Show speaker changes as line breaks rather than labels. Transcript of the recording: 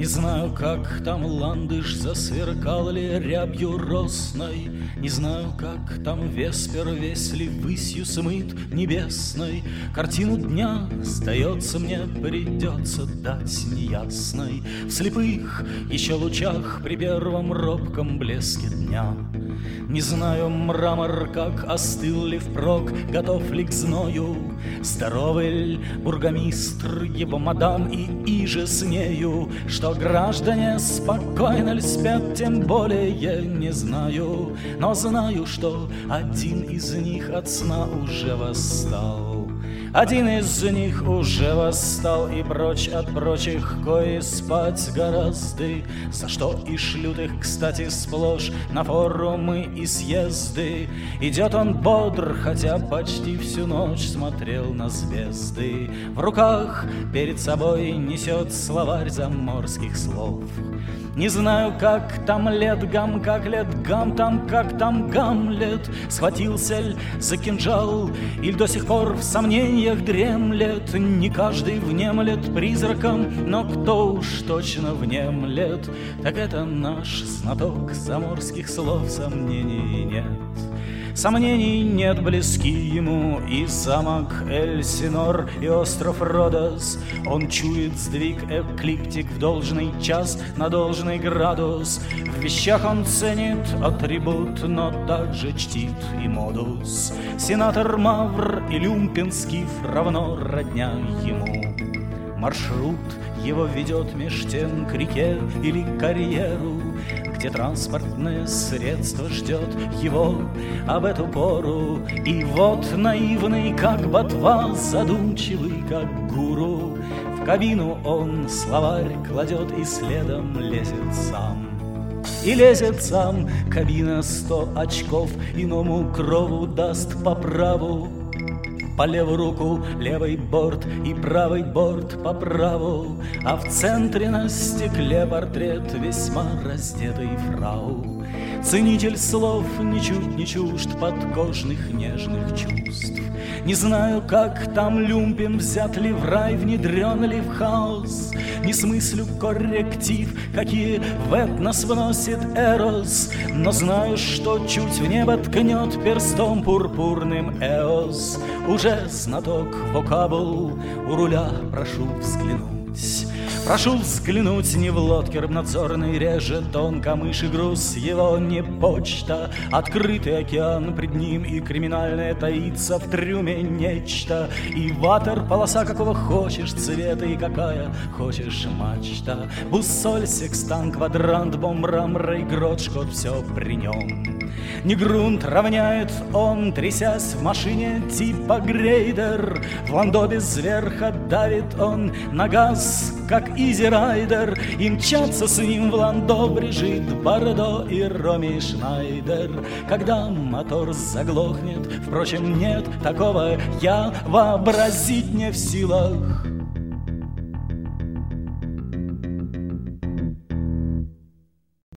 Не знаю, как там ландыш засверкал ли рябью росной, не знаю, как там веспер весь ли высью смыт небесной. Картину дня, сдается мне, придется дать неясной в слепых еще лучах при первом робком блеске дня. Не знаю, мрамор как остыл ли впрок, готов ли к зною, здоровый ль бургомистр, его мадам и иже с нею. Что граждане спокойно ли спят, тем более не знаю, но знаю, что один из них от сна уже восстал. Один из них уже восстал и прочь от прочих, кои спать гораздо, за что и шлют их, кстати, сплошь на форумы и съезды. Идет он бодр, хотя почти всю ночь смотрел на звезды. В руках перед собой несет словарь заморских слов. Не знаю, как там Летгам, как Летгам, там как там Гамлет. Схватился ль за кинжал, или до сих пор в сомнениях дремлет? Не каждый внемлет призраком, но кто уж точно внемлет, так это наш знаток заморских слов, сомнений нет. Сомнений нет, близки ему и замок Эльсинор, и остров Родос. Он чует сдвиг эклиптик в должный час на должный градус. В вещах он ценит атрибут, но также чтит и модус. Сенатор Мавр и Люмпинский равно родня ему. Маршрут его ведет меж тем к реке или карьеру, где транспортное средство ждет его об эту пору. И вот наивный, как ботва, задумчивый, как гуру, в кабину он словарь кладет и следом лезет сам. И лезет сам, кабина 100 очков иному крову даст по праву. По левую руку левый борт и правый борт по праву, а в центре на стекле портрет весьма раздетой фрау. Ценитель слов ничуть не чужд подкожных нежных чувств. Не знаю, как там Люмпин, взят ли в рай, внедрен ли в хаос. Не смыслю корректив, какие в этнос вносит Эрос, но знаю, что чуть в небо ткнет перстом пурпурным Эос. Уже знаток вокабул, у руля прошу взглянуть. Прошу взглянуть, не в лодке рыбнадзорный режет он камыш и груз, его не почта. Открытый океан пред ним, и криминальное таится в трюме нечто. И ватер, полоса какого хочешь цвета, и какая хочешь мачта. Буссоль, секстант, квадрант, бомбрам, рейгрот, шкот, все при нем. Не грунт равняет он, трясясь в машине типа грейдер. В ландо без верха давит он на газ, как изирайдер. И мчатся с ним в ландо Брижит Бардо и Роми Шнайдер. Когда мотор заглохнет, впрочем, нет такого я вообразить не в силах.